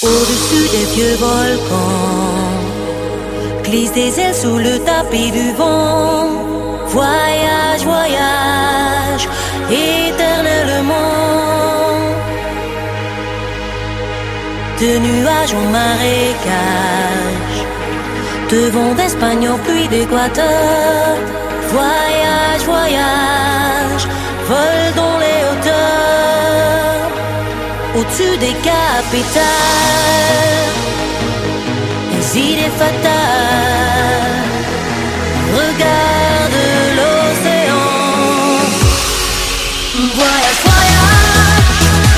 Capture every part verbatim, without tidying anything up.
Au-dessus des vieux volcans, glisse des ailes sous le tapis du vent. Voyage, voyage, éternellement. De nuages en marécage, de vent d'Espagne en pluie d'Équateur. Voyage, voyage, vol dans les hauteurs. Au-dessus des capitales, les idées fatales. Regarde l'océan. Voyage, voyage,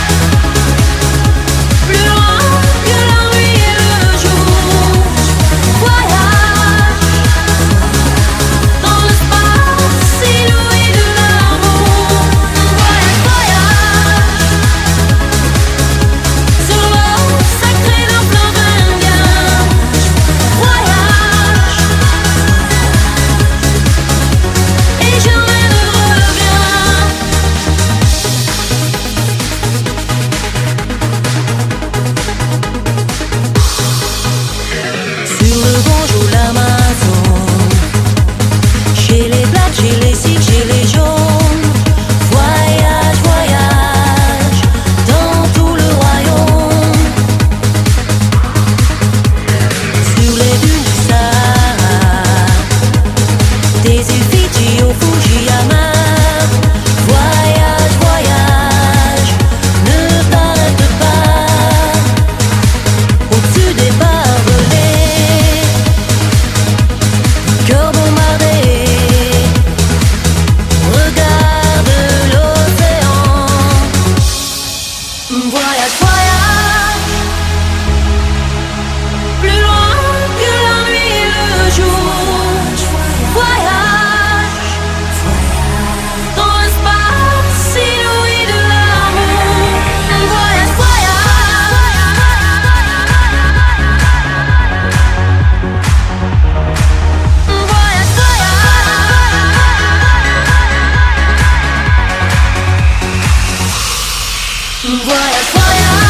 plus loin que la nuit et le jour. Voyage dans l'espace inouï de l'amour. Voyage, voyage sur l'eau sacrée d'un fleuve indien. Voyage et jamais ne reviens. Sur le Gange ou l'Amazone, chez les blacks, chez les sikhs, chez les jaunes. Voyage, voyage dans tout le royaume. Sur les dunes du Sahara, des îles Fidji au Fujiyama. Voyage, voyage, ne t'arrête pas. Au-dessus des barbelés, cœur bombardé. Regarde l'océan. Voyage, voyage, plus loin que la nuit et le jour. Voyage dans l'espace inouï de l'amour. Voyage, voyage, voyage, voyage, voyage, voyage.